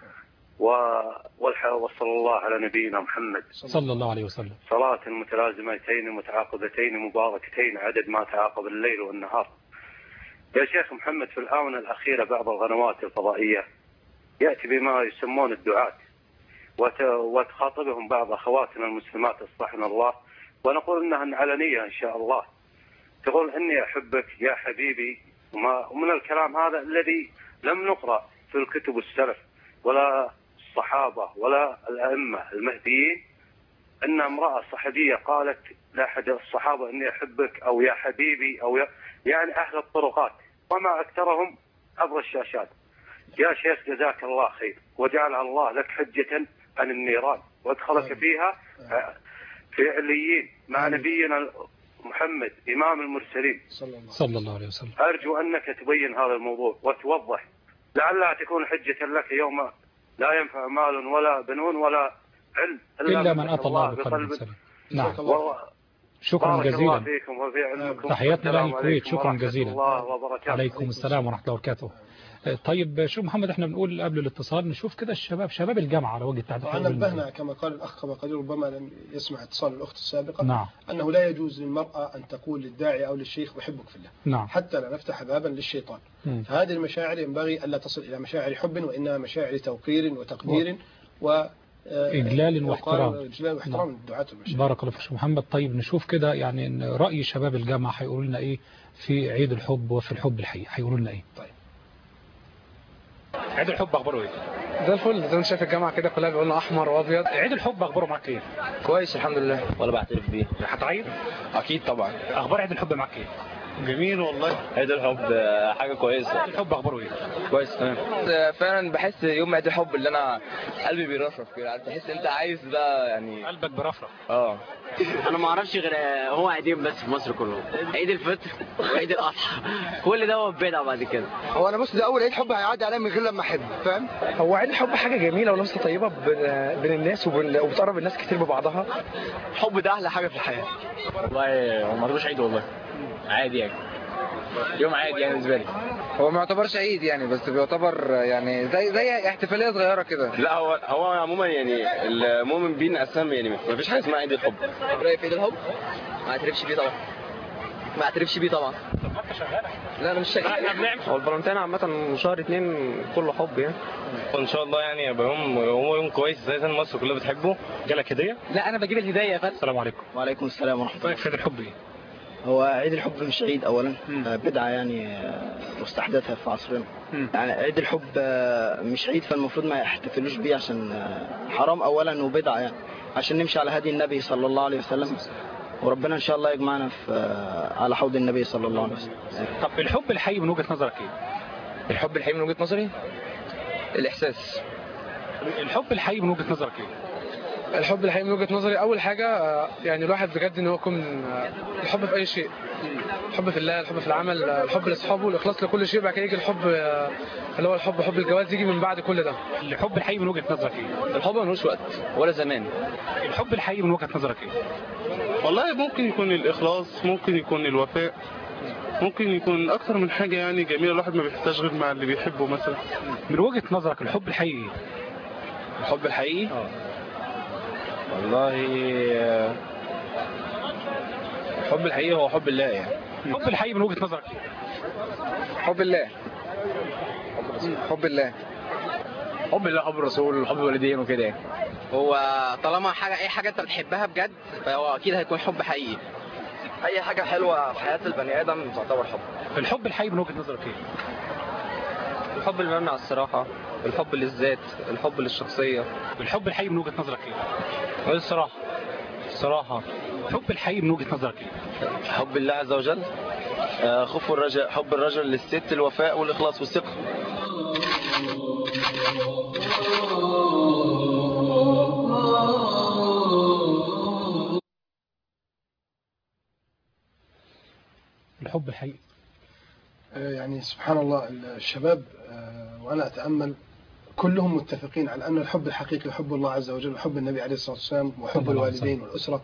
Speaker 5: وصلى الله على نبينا محمد
Speaker 1: صلى الله عليه وسلم
Speaker 5: صلاة متلازمتين متعاقبتين مباركتين عدد ما تعاقب الليل والنهار. يا شيخ محمد، في الآونة الأخيرة بعض القنوات الفضائية يأتي بما يسمون الدعاة وتخاطبهم بعض أخواتنا المسلمات اصلحنا الله، ونقول إنها علنية إن شاء الله، تقول إني أحبك يا حبيبي، ومن الكلام هذا الذي لم نقرأ في الكتب السلف ولا الصحابة ولا الأئمة المهديين أن امرأة صحابية قالت لأحد الصحابة إني أحبك أو يا حبيبي أو يا يعني أهل الطرقات وما أكثرهم عبر الشاشات. يا شيخ جزاك الله خير، وجعل الله لك حجة عن النيران وادخلك فيها في عليين مع نبينا محمد إمام المرسلين
Speaker 1: صلى الله عليه وسلم.
Speaker 5: أرجو أنك تبين هذا الموضوع وتوضح لعلها تكون حجة لك يوم لا ينفع مال ولا بنون ولا علم
Speaker 1: إلا, إلا من أتى الله بقلب سليم. نعم. شكرا جزيلا. تحياتنا لأهل الكويت. شكرا جزيلا. عليكم السلام ورحمة الله وبركاته. طيب شو محمد، احنا بنقول قبل الاتصال نشوف كده الشباب شباب الجامعة على وجه التعديل.
Speaker 2: طبعا نبهنا كما قال الأخ قدير ربما لم يسمع اتصال الأخت السابقة.
Speaker 1: نعم.
Speaker 2: أنه لا يجوز للمرأة أن تقول للداعي أو للشيخ بحبك في الله.
Speaker 1: نعم.
Speaker 2: حتى لا نفتح بابا للشيطان. م. فهذه المشاعر ينبغي ألا تصل إلى مشاعر حب، وإنما مشاعر توقير وتقدير و
Speaker 1: إجلال واحترام.
Speaker 2: إجلال واحترام الدعاة والمشايخ.
Speaker 1: بارك الله فيك محمد. طيب نشوف كده يعني رأي شباب الجامعة هيقولوا لنا إيه في عيد الحب وفي الحب الحقيقي، هيقولوا لنا إيه؟
Speaker 2: طيب.
Speaker 1: عيد الحب أخباره إيه؟
Speaker 6: زي الفل، زي ما شايف الجامعة كده كلها بيقولنا أحمر وأبيض.
Speaker 1: عيد الحب أخباره معاك إيه؟
Speaker 6: كويس الحمد لله.
Speaker 7: ولا بعترف بيه.
Speaker 1: هتعيد؟
Speaker 6: أكيد طبعا.
Speaker 1: أخبار عيد الحب معاك إيه؟
Speaker 7: جميل والله. عيد الحب حاجة كويسة.
Speaker 1: عيد الحب أخباره إيه؟
Speaker 6: كويس تمام.
Speaker 7: فعلا بحس يوم عيد الحب اللي أنا قلبي بيرفرف كده، تحس أنت عايز بقى يعني
Speaker 1: قلبك بيرفرف.
Speaker 7: اه
Speaker 8: انا ما اعرفش غير هو عيدين بس في مصر كلهم، عيد الفطر وعيد الاضحى، كل ده هو بدعه بعد كده.
Speaker 9: هو انا بص ده اول عيد حب هيعدي عليا من غير لما احب، فاهم؟
Speaker 6: هو عيد الحب حاجه جميله ولمسه طيبه بين الناس وبتقرب الناس كتير ببعضها.
Speaker 8: الحب ده احلى حاجه في الحياه.
Speaker 7: والله هو ما يعتبرش عيد، والله عادي يعني، يوم عادي يعني بالنسبه لي.
Speaker 9: هو ما يعتبرش عيد يعني، بس بيعتبر يعني زي زي احتفاليه صغيره كده.
Speaker 10: لا هو هو عموما يعني المؤمن بينا اساسا يعني ما فيش حاجه اسمها عيد الحب.
Speaker 8: رايك في عيد الحب؟ ما اعترفش بيه طبعا.
Speaker 7: ما اعترفش بيه طبعا.
Speaker 1: طب ما انت شغاله.
Speaker 7: لا انا مش شغال.
Speaker 11: احنا بنعمل هو الفالنتين عامه شهر اتنين كله حب يعني.
Speaker 10: وان شاء الله يعني يبقى يوم هو يوم كويس زي ما مصر كلها بتحبه.
Speaker 1: جالك هديه؟
Speaker 7: لا انا بجيب الهديه يا فندم.
Speaker 1: السلام عليكم.
Speaker 12: وعليكم السلام ورحمه الله.
Speaker 1: طيب فين الحب ايه؟
Speaker 12: هو عيد الحب مش عيد اولا، بدعه يعني مستحدثه في عصرنا. يعني عيد الحب مش عيد، فالمفروض ما يحتفلوش بيه عشان حرام اولا وبدعه، يعني عشان نمشي على هدي النبي صلى الله عليه وسلم، وربنا ان شاء الله يجمعنا في على حوض النبي صلى الله عليه وسلم.
Speaker 1: طب الحب الحقيقي من وجهه نظرك ايه؟
Speaker 7: الحب الحقيقي من وجهه نظري الاحساس.
Speaker 1: الحب الحقيقي من وجهه نظرك ايه؟
Speaker 11: الحب الحقيقي من وجهه نظري اول حاجه يعني الواحد بجد ان هو يكون الحب في اي شيء، الحب في الله، الحب في العمل، الحب لاصحابه، الاخلاص لكل شيء. بعد كده يجي الحب اللي هو الحب حب الجواز يجي من بعد كل ده.
Speaker 1: الحب الحقيقي من وجهه نظرك ايه؟
Speaker 7: الحب ملوش وقت ولا زمان.
Speaker 1: الحب الحقيقي من وجهه نظرك ايه؟
Speaker 13: والله ممكن يكون الاخلاص، ممكن يكون الوفاء، ممكن يكون اكتر من حاجه يعني جميله الواحد ما بيحتاج غير مع اللي بيحبه مثلا.
Speaker 1: من وجهه نظرك الحب الحقيقي ايه؟
Speaker 10: الحب الحقيقي؟ اه والله الحب الحقيقي هو حب الله يعني.
Speaker 1: الحب الحقيقي من وجهة نظرك
Speaker 6: حب الله. حب الله
Speaker 7: حب الله، حب الرسول، حب الوالدين وكده يعني. هو طالما حاجه اي حاجه انت بتحبها بجد فهو اكيد هيكون حب حقيقي.
Speaker 6: اي حاجه حلوه في حياه البني ادم تعتبر حب.
Speaker 1: الحب الحقيقي من وجهة نظرك ايه؟
Speaker 11: الحب المبني على الصراحه، الحب للذات، الحب للشخصيه.
Speaker 1: الحب الحقيقي من وجهة نظرك ايه؟
Speaker 10: الصراحه. الصراحه.
Speaker 1: الحب الحقيقي من وجهة نظرك ايه؟
Speaker 10: حب الله عز وجل، خوف الرجاء، حب الرجل للست، الوفاء والاخلاص والثقه.
Speaker 1: الحب الحقيقي
Speaker 2: يعني سبحان الله الشباب وأنا أتأمل كلهم متفقين على أن الحب الحقيقي حب الله عز وجل وحب النبي عليه الصلاة والسلام وحب الوالدين والأسرة.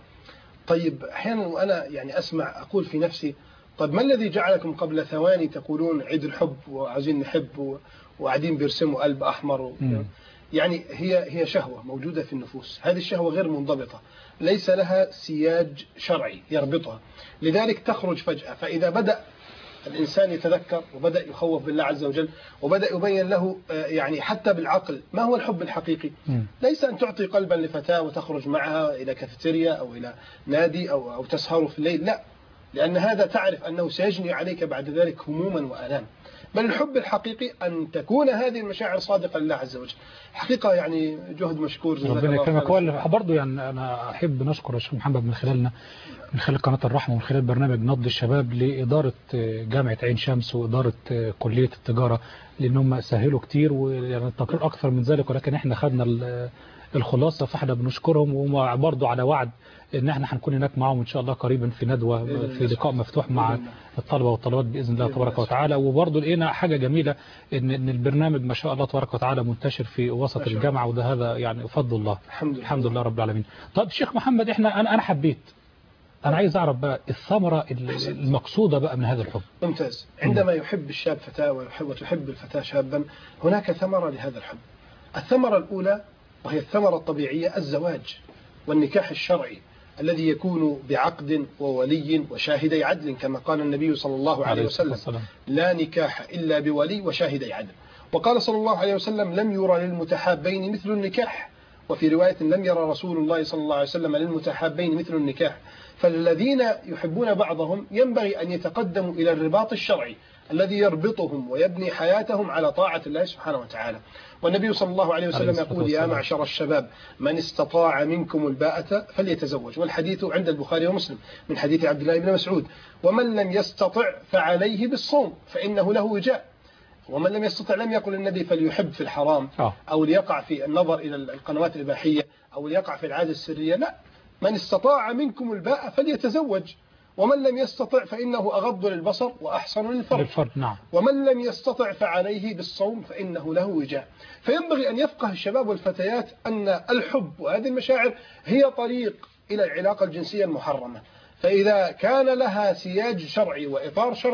Speaker 2: طيب أحيانا وأنا يعني أسمع أقول في نفسي طيب ما الذي جعلكم قبل ثواني تقولون عيد الحب وعايزين نحب وقاعدين بيرسموا قلب أحمر و... يعني هي هي شهوة موجودة في النفوس، هذه الشهوة غير منضبطة، ليس لها سياج شرعي يربطها، لذلك تخرج فجأة. فإذا بدأ الإنسان يتذكر وبدأ يخوف بالله عز وجل وبدأ يبين له يعني حتى بالعقل ما هو الحب الحقيقي، ليس أن تعطي قلبا لفتاة وتخرج معها إلى كافيتيريا أو إلى نادي أو أو تسهر في الليل، لا، لأن هذا تعرف أنه سيجني عليك بعد ذلك هموما وآلام. بل الحب الحقيقي أن تكون هذه المشاعر صادقة لله عز وجل. حقيقة يعني جهد مشكور.
Speaker 1: ربنا يكرمك. برضه يعني أنا أحب نشكر الشيخ محمد من خلالنا، من خلال قناة الرحمة ومن خلال برنامج نبض الشباب لإدارة جامعة عين شمس وإدارة كلية التجارة، لأنهم سهلوا كتير ويعني التقرير أكثر من ذلك، ولكن إحنا خدنا الخلاصة، فاحنا بنشكرهم وبرضه على وعد ان احنا هنكون هناك معهم ان شاء الله قريبا في ندوة في لقاء مفتوح مع الطلبة والطلبات بإذن الله تبارك وتعالى. وبرضه لقينا حاجة جميلة ان ان البرنامج ما شاء الله تبارك وتعالى منتشر في وسط الجامعة، وده هذا يعني فضل الله.
Speaker 2: الحمد لله,
Speaker 1: الحمد لله رب العالمين. طب شيخ محمد احنا انا انا حبيت، انا عايز اعرف بقى الثمرة المقصودة بقى من هذا الحب.
Speaker 2: ممتاز. عندما يحب الشاب فتاة ويحب وتحب الفتاة شابا هناك ثمرة لهذا الحب. الثمرة الأولى وهي الثمرة الطبيعية الزواج والنكاح الشرعي الذي يكون بعقد وولي وشاهدي عدل كما قال النبي صلى الله عليه وسلم لا نكاح إلا بولي وشاهدي عدل. وقال صلى الله عليه وسلم لم يرى للمتحابين مثل النكاح، وفي رواية لم يرى رسول الله صلى الله عليه وسلم للمتحابين مثل النكاح. فالذين يحبون بعضهم ينبغي أن يتقدموا إلى الرباط الشرعي الذي يربطهم ويبني حياتهم على طاعة الله سبحانه وتعالى. والنبي صلى الله عليه وسلم يقول يا معشر الشباب من استطاع منكم الباءة فليتزوج، والحديث عند البخاري ومسلم من حديث عبد الله بن مسعود ومن لم يستطع فعليه بالصوم فإنه له وجاء. ومن لم يستطع لم يقل النبي فليحب في الحرام أو ليقع في النظر إلى القنوات الإباحية أو ليقع في العادة السرية، لا، من استطاع منكم الباءة فليتزوج ومن لم يستطع فإنه أغض للبصر وأحسن للفرج.
Speaker 1: نعم.
Speaker 2: ومن لم يستطع فعليه بالصوم فإنه له وجاء. فينبغي أن يفقه الشباب والفتيات أن الحب وهذه المشاعر هي طريق إلى العلاقة الجنسية المحرمة، فإذا كان لها سياج شرعي وإطار شرعي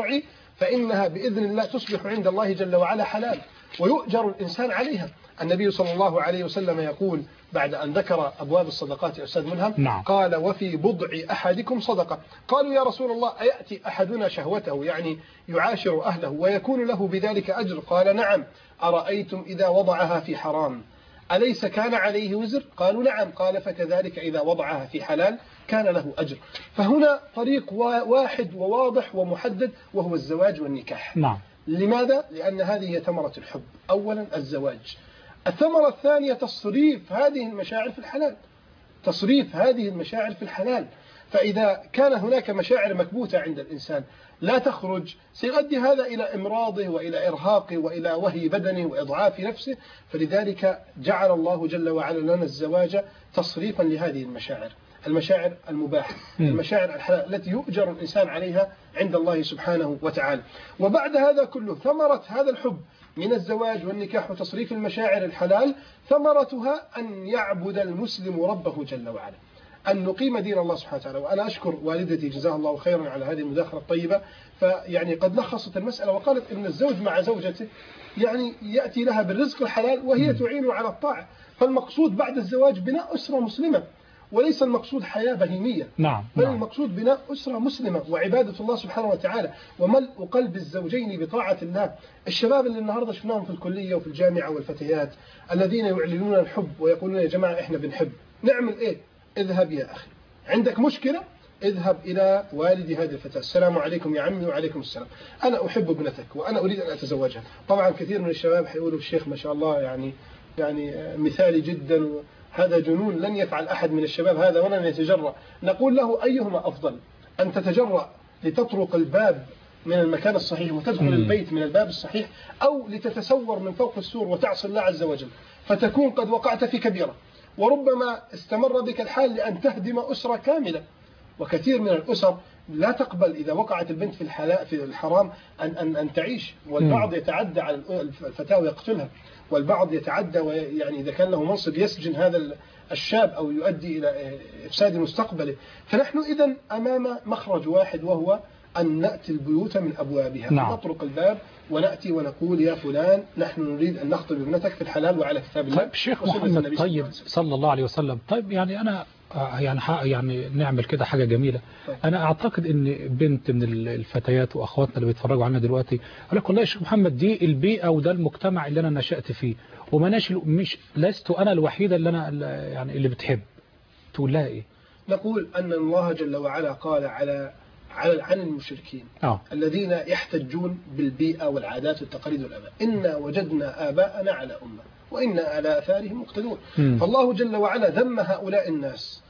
Speaker 2: فإنها بإذن الله تصبح عند الله جل وعلا حلال ويؤجر الإنسان عليها. النبي صلى الله عليه وسلم يقول بعد أن ذكر أبواب الصدقات يا أستاذ ملهم
Speaker 1: نعم.
Speaker 2: قال وفي بضع أحدكم صدقة. قالوا يا رسول الله أيأتي أحدنا شهوته يعني يعاشر أهله ويكون له بذلك أجر؟ قال نعم. أرأيتم إذا وضعها في حرام أليس كان عليه وزر؟ قالوا نعم. قال فكذلك إذا وضعها في حلال كان له أجر. فهنا طريق واحد وواضح ومحدد وهو الزواج والنكاح.
Speaker 1: نعم.
Speaker 2: لماذا؟ لأن هذه هي ثمرة الحب. أولا الزواج. الثمرة الثانية تصريف هذه المشاعر في الحلال، تصريف هذه المشاعر في الحلال. فإذا كان هناك مشاعر مكبوتة عند الإنسان لا تخرج سيؤدي هذا إلى إمراضه وإلى إرهاقه وإلى وهي بدنه وإضعاف نفسه. فلذلك جعل الله جل وعلا لنا الزواج تصريفا لهذه المشاعر، المشاعر المباحة، المشاعر الحلال التي يؤجر الإنسان عليها عند الله سبحانه وتعالى. وبعد هذا كله ثمرة هذا الحب من الزواج والنكاح وتصريف المشاعر الحلال ثمرتها أن يعبد المسلم ربه جل وعلا، أن نقيم دين الله سبحانه وتعالى. وأنا أشكر والدتي جزاها الله خيرا على هذه المداخلة الطيبة، فيعني قد لخصت المسألة وقالت إن الزوج مع زوجته يعني يأتي لها بالرزق الحلال وهي تعين على الطاعة. فالمقصود بعد الزواج بناء أسرة مسلمة وليس المقصود حياة بهيمية،
Speaker 1: نعم.
Speaker 2: بل
Speaker 1: نعم.
Speaker 2: المقصود بناء أسرة مسلمة وعبادة الله سبحانه وتعالى وملء قلب الزوجين بطاعة الله. الشباب اللي النهاردة شفناهم في الكلية وفي الجامعة والفتيات الذين يعلنون الحب ويقولون يا جماعة إحنا بنحب، نعمل إيه؟ اذهب يا أخي، عندك مشكلة اذهب إلى والد هذه الفتاة، السلام عليكم يا عمي وعليكم السلام، أنا أحب ابنتك وأنا أريد أن أتزوجها. طبعا كثير من الشباب حيقولوا الشيخ ما شاء الله يعني يعني مثالي جدا، هذا جنون، لن يفعل أحد من الشباب هذا ولن يتجرأ. نقول له أيهما أفضل، أن تتجرأ لتطرق الباب من المكان الصحيح وتدخل م. البيت من الباب الصحيح، أو لتتسور من فوق السور وتعصي الله عز وجل فتكون قد وقعت في كبيرة وربما استمر بك الحال لأن تهدم أسرة كاملة. وكثير من الأسر لا تقبل إذا وقعت البنت في الحلال في الحرام أن أن أن تعيش، والبعض يتعدى على الفتاة ويقتلها، والبعض يتعدى ويعني إذا كان له منصب يسجن هذا الشاب أو يؤدي إلى إفساد مستقبله. فنحن إذن أمام مخرج واحد وهو أن نأتي البيوت من أبوابها، نعم. نطرق الباب ونأتي ونقول يا فلان نحن نريد أن نخطب ابنتك في الحلال وعلى كتاب الله.
Speaker 1: طيب شيخ محمد طيب صلى الله عليه وسلم، طيب يعني أنا يعني يعني نعمل كده حاجة جميلة. طيب. أنا أعتقد إن بنت من الفتيات وأخواتنا اللي بيتفرجوا علينا دلوقتي قال لك والله يا شيخ محمد دي البيئة وده المجتمع اللي أنا نشأت فيه ومناش مش لست أنا الوحيدة اللي أنا يعني اللي بتحب، تقول لها إيه؟
Speaker 2: نقول أن الله جل وعلا قال على على عن المشركين
Speaker 1: أوه.
Speaker 2: الذين يحتجون بالبيئة والعادات والتقاليد والآباء، إنا وجدنا آباءنا على أمة وإنا على آثارهم مقتدون. فالله جل وعلا ذم هؤلاء الناس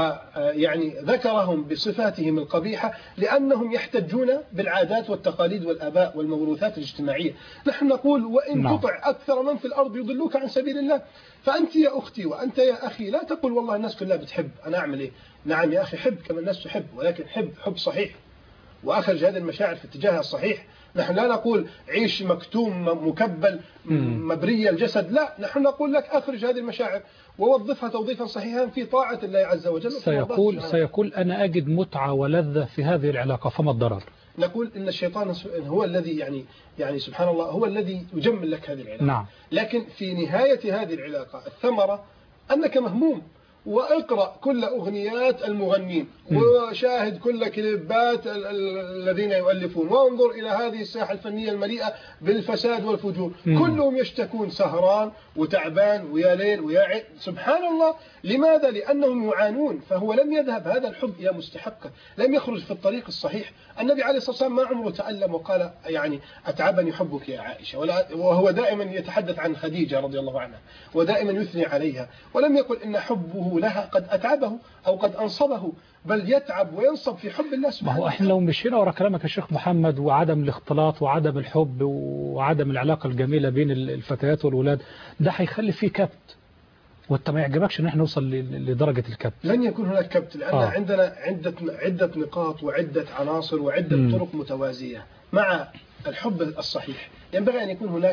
Speaker 2: ويعني ذكرهم بصفاتهم القبيحة لأنهم يحتجون بالعادات والتقاليد والآباء والموروثات الاجتماعية. نحن نقول وإن
Speaker 1: نعم.
Speaker 2: تطع أكثر من في الأرض يضلوك عن سبيل الله. فأنت يا أختي وأنت يا أخي لا تقول والله الناس كلها بتحب أنا أعمل إيه. نعم يا أخي حب كما الناس تحب، ولكن حب حب صحيح وأخرج هذه المشاعر في اتجاهها الصحيح. نحن لا نقول عيش مكتوم مكبل مبري الجسد، لا، نحن نقول لك أخرج هذه المشاعر ووظفها توظيفا صحيحا في طاعة الله عز وجل.
Speaker 1: سيقول سيقول أنا أجد متعة ولذة في هذه العلاقة فما الضرر؟
Speaker 2: نقول إن الشيطان هو الذي يعني يعني سبحان الله هو الذي يجمل لك هذه العلاقة.
Speaker 1: نعم.
Speaker 2: لكن في نهاية هذه العلاقة الثمرة أنك مهموم، واقرأ كل أغنيات المغنين وشاهد كل كليبات الذين يؤلفون وانظر إلى هذه الساحة الفنية المليئة بالفساد والفجور. مم. كلهم يشتكون سهران وتعبان ويا ليل ويا عيد. سبحان الله، لماذا؟ لأنهم يعانون. فهو لم يذهب هذا الحب إلى مستحقه، لم يخرج في الطريق الصحيح. النبي عليه الصلاة والسلام ما عمره تألم وقال يعني أتعبني حبك يا عائشة، وهو دائما يتحدث عن خديجة رضي الله عنها ودائما يثني عليها، ولم يقل إن حبه لها قد أتعبه أو قد أنصبه، بل يتعب وينصب في حب الله سبحانه.
Speaker 1: ما هو احنا لو مشينا ورا كلامك يا شيخ محمد وعدم الاختلاط وعدم الحب وعدم العلاقة الجميلة بين الفتيات والولاد ده هيخلي فيه كبت، وانت ما يعجبكش ان احنا نوصل لدرجة الكبت.
Speaker 2: لن يكون هناك كبت لأن آه. عندنا عدة عدة نقاط وعدة عناصر وعدة م. طرق متوازية. مع الحب الصحيح ينبغي أن يكون هناك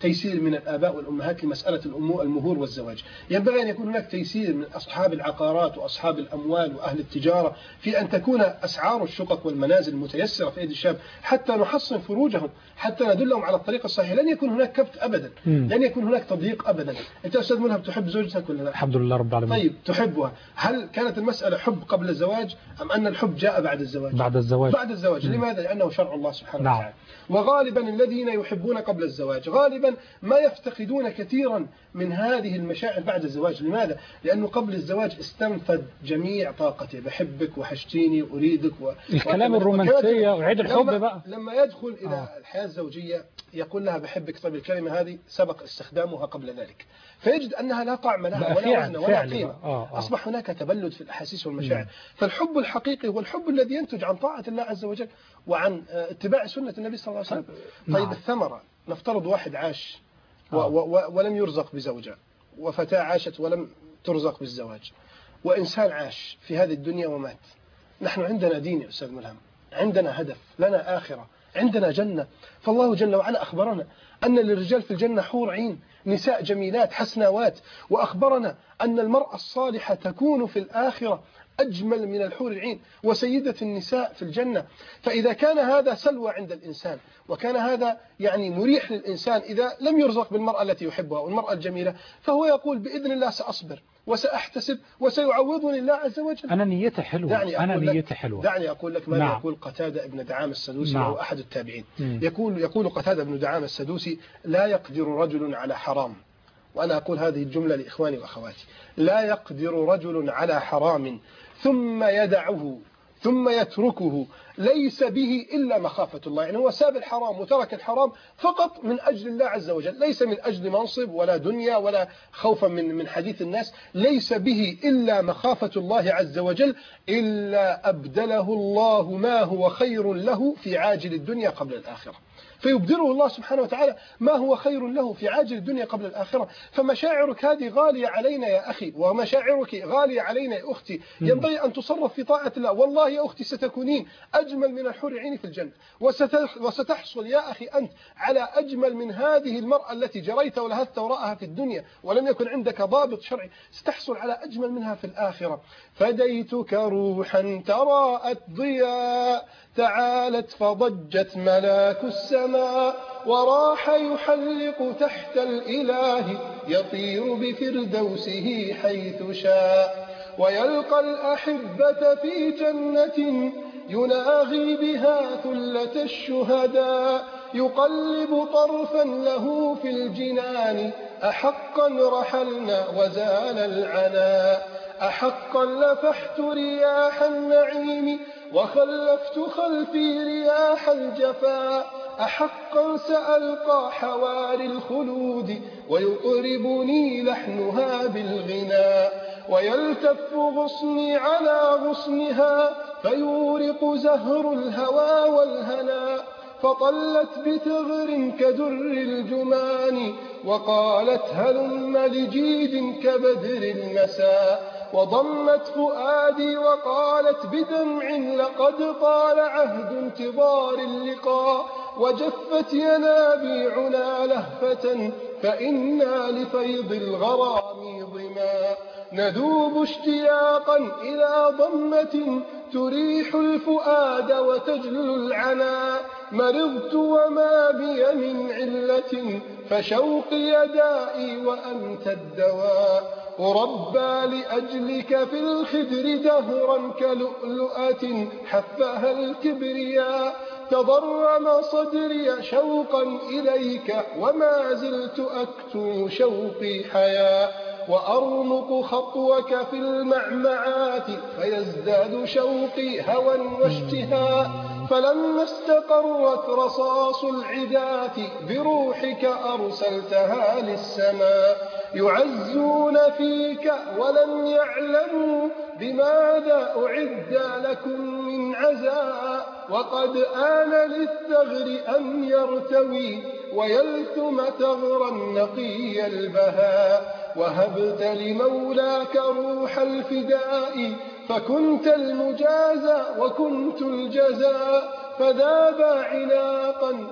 Speaker 2: تيسير من الآباء والأمهات لمسألة المهور والزواج. ينبغي أن يكون هناك تيسير من أصحاب العقارات وأصحاب الأموال وأهل التجارة في أن تكون أسعار الشقق والمنازل متيسرة في أيدي الشاب حتى نحصن فروجهم، حتى ندلهم على الطريق الصحيح. لن يكون هناك كبت أبدا، لن يكون هناك تضييق أبدا. أنت أستاذ ملهم تحب زوجتك ولا لا؟
Speaker 1: الحمد لله رب العالمين.
Speaker 2: طيب تحبها، هل كانت المسألة حب قبل الزواج أم أن الحب جاء بعد الزواج؟
Speaker 1: بعد الزواج.
Speaker 2: بعد الزواج. مم. لماذا؟ لأنه شرع الله سبحانه
Speaker 1: نعم.
Speaker 2: وتعالى. وغالبا الذين يحبون قبل الزواج غالبا ما يفتقدون كثيرا من هذه المشاعر بعد الزواج. لماذا؟ لأنه قبل الزواج استنفذ جميع طاقته، بحبك وحشتيني أريدك و...
Speaker 1: الكلام الرومانسية وعيد الحب
Speaker 2: لما
Speaker 1: بقى.
Speaker 2: لما يدخل إلى
Speaker 1: آه.
Speaker 2: الحياة الزوجية يقول لها بحبك. طيب الكلمة هذه سبق استخدامها قبل ذلك، فيجد أنها لا طعم لها ولا وزن ولا قيمة. آه آه. أصبح هناك تبلد في الأحاسيس والمشاعر. فالحب الحقيقي هو الحب الذي ينتج عن طاعة الله عز وجل وعن اتباع سنة النبي صلى الله عليه وسلم. طيب نعم. الثمرة، نفترض واحد عاش و و و ولم يرزق بزوجة، وفتاة عاشت ولم ترزق بالزواج، وإنسان عاش في هذه الدنيا ومات. نحن عندنا دين يا أستاذ ملهم، عندنا هدف، لنا آخرة، عندنا جنة. فالله جل وعلا أخبرنا أن للرجال في الجنة حور عين، نساء جميلات حسناوات، وأخبرنا أن المرأة الصالحة تكون في الآخرة أجمل من الحور العين وسيدة النساء في الجنة. فإذا كان هذا سلوى عند الإنسان، وكان هذا يعني مريح للإنسان إذا لم يرزق بالمرأة التي يحبها والمرأة الجميلة، فهو يقول بإذن الله سأصبر وسأحتسب وسيعوضني الله عز وجل.
Speaker 1: أنا نيتي حلوة. أنا نيتي حلوة.
Speaker 2: دعني أقول لك ماذا. نعم. يقول قتادة ابن دعامة السدوسي. نعم. وهو أحد التابعين. م. يقول يقول قتادة ابن دعامة السدوسي: لا يقدر رجل على حرام، وأنا أقول هذه الجملة لإخواني وأخواتي، لا يقدر رجل على حرام ثم يدعه ثم يتركه ليس به إلا مخافة الله. يعني هو ساب الحرام وترك الحرام فقط من أجل الله عز وجل، ليس من أجل منصب ولا دنيا ولا خوفا من من حديث الناس، ليس به إلا مخافة الله عز وجل، إلا أبدله الله ما هو خير له في عاجل الدنيا قبل الآخرة. فيبدله الله سبحانه وتعالى ما هو خير له في عاجل الدنيا قبل الآخرة. فمشاعرك هذه غالية علينا يا أخي، ومشاعرك غالية علينا يا أختي. ينبغي أن تصرف في طاعة الله. والله يا أختي ستكونين أجمل من الحور العين في الجنة، وستحصل يا أخي أنت على أجمل من هذه المرأة التي جريت ولهثت وراءها في الدنيا ولم يكن عندك ضابط شرعي، ستحصل على أجمل منها في الآخرة. فديتك روحا تراءت ضياء، تعالت فضجت ملاك السماء، وراح يحلق تحت الإله، يطير بفردوسه حيث شاء، ويلقى الأحبة في جنة يناغي بها ثلة الشهداء، يقلب طرفا له في الجنان، أحقا رحلنا وزال العناء، أحقا لفحت رياح النعيم وخلفت خلفي رياح الجفاء، أحقا سألقى حواري الخلود ويطربني لحنها بالغناء، ويلتف غصني على غصنها فيورق زهر الهوى والهنا، فطلت بثغر كدر الجمان وقالت هلم لجيد كبدر المساء، وضمت فؤادي وقالت بدمع لقد طال عهد انتظار اللقاء، وجفت ينابيعنا لهفة فإنا لفيض الغرام ظما، ندوب اشتياقا إلى ضمة تريح الفؤاد وتجلو العنا، مرضت وما بي من علة فشوقي دائي وأنت الدواء، أربى لأجلك في الخدر دهرا كلؤلؤة حفها الكبرياء، تضرم صدري شوقا إليك وما زلت أكتم شوقي حياء، وأرمق خطوك في المعمعات فيزداد شوقي هوى واشتهاء، فلما استقرت رصاص العداة بروحك أرسلتها للسماء، يعزون فيك ولم يعلموا بماذا أعد لكم من عزاء، وقد آن للثغر أن يرتوي ويلثم ثغرا نقي البهاء، وهبت لمولاك روح الفداء فكنت المجازى وكنت الجزاء، فذاب عناقا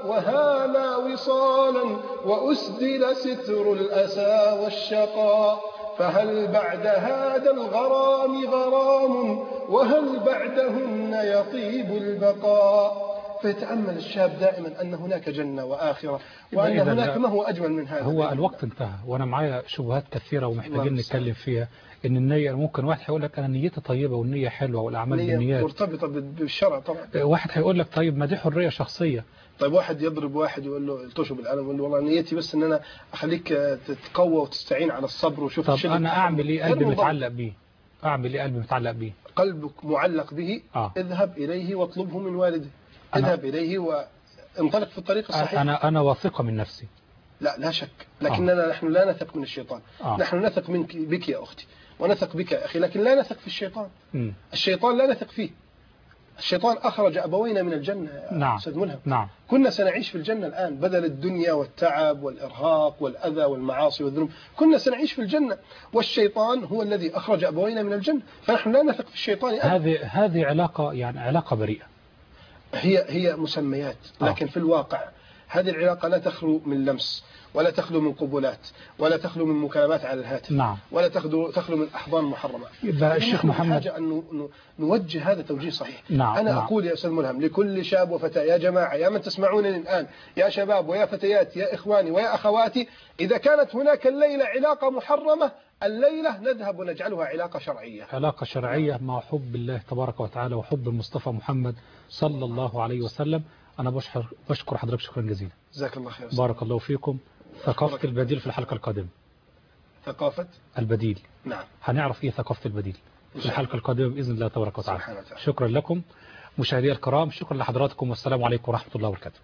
Speaker 2: وهانا وصالا وأسدل ستر الأسى والشقاء، فهل بعد هذا الغرام غرام وهل بعدهن يطيب البقاء. فيتأمل الشاب دائما أن هناك جنة وآخرة، وأن هناك ما هو أجمل من هذا.
Speaker 1: هو الوقت انتهى وأنا معايا شبهات كثيرة ومحتاجين نتكلم فيها. إن النية ممكن واحد هيقول لك أنا نيتي طيبة والنية حلوة والأعمال بالنيات
Speaker 2: مرتبطة بالشرع طبعا.
Speaker 1: واحد هيقول لك طيب ما دي حرية شخصية.
Speaker 2: طيب واحد يضرب واحد ويقول له التوشه بالقلم ويقول له والله نيتي بس ان انا اخليك تتقوى وتستعين على الصبر وشوف.
Speaker 1: طب انا اعمل ايه قلبي متعلق بيه؟ اعمل ايه قلبي متعلق بيه؟
Speaker 2: قلبك معلق به. آه. اذهب اليه واطلبه من والده. اذهب اليه وانطلق في الطريق الصحيح.
Speaker 1: انا انا واثقه من نفسي.
Speaker 2: لا لا شك، لكننا آه. نحن لا نثق من الشيطان. آه. نحن نثق منك بك يا اختي ونثق بك يا اخي، لكن لا نثق في الشيطان. م. الشيطان لا نثق فيه. الشيطان أخرج أبوينا من الجنة يا
Speaker 1: نعم.
Speaker 2: أستاذ ملهم.
Speaker 1: نعم.
Speaker 2: كنا سنعيش في الجنة الآن بدل الدنيا والتعب والإرهاق والأذى والمعاصي والذنوب، كنا سنعيش في الجنة، والشيطان هو الذي أخرج أبوينا من الجنة، فنحن لا نثق في الشيطان.
Speaker 1: هذه هذه علاقة يعني علاقة بريئة.
Speaker 2: هي هي مسميات، لكن آه. في الواقع هذه العلاقة لا تخلو من لمس، ولا تخلو من قبولات، ولا تخلو من مكالمات على الهاتف.
Speaker 1: نعم.
Speaker 2: ولا تخلو تخلو من أحضان محرمة.
Speaker 1: يبقى الشيخ محمد
Speaker 2: حاجة أن نوجه هذا توجيه صحيح.
Speaker 1: نعم.
Speaker 2: أنا
Speaker 1: نعم.
Speaker 2: أقول يا أستاذ ملهم لكل شاب وفتاة، يا جماعة يا من تسمعونني الآن، يا شباب ويا فتيات، يا إخواني ويا أخواتي، إذا كانت هناك الليلة علاقة محرمة، الليلة نذهب ونجعلها علاقة شرعية.
Speaker 1: علاقة شرعية مع حب الله تبارك وتعالى وحب المصطفى محمد صلى الله عليه وسلم. أنا بشكر بشكر حضرتك شكرا جزيلا.
Speaker 2: جزاك الله خير.
Speaker 1: بارك الله فيكم. ثقافة البديل في الحلقة القادمة.
Speaker 2: ثقافة
Speaker 1: البديل.
Speaker 2: نعم.
Speaker 1: هنعرف إيه ثقافة البديل في الحلقة القادمة بإذن الله تبارك وتعالى. شكرا لكم مشاهدي الكرام، شكرا لحضراتكم والسلام عليكم ورحمة الله وبركاته.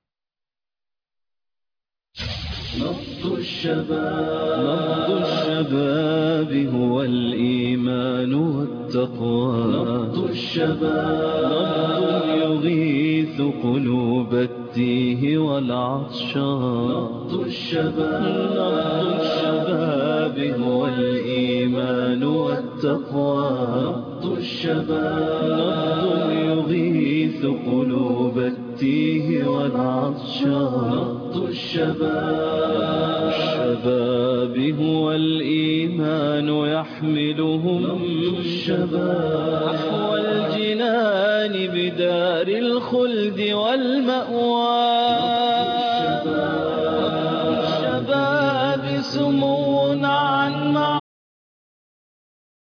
Speaker 14: نبض الشباب نبض الشباب هو الإيمان والتقوى. نبض الشباب نبض يغيث قلوب التيه والعطشان. نبض الشباب نبض الشباب هو الإيمان والتقوى. نبض الشباب نبض يغيث قلوب التيه والعطشان. نبض الشباب الشباب هو الإيمان يحملهم الشباب نحو الجنان بدار الخلد والمأوى. الشباب سمون عن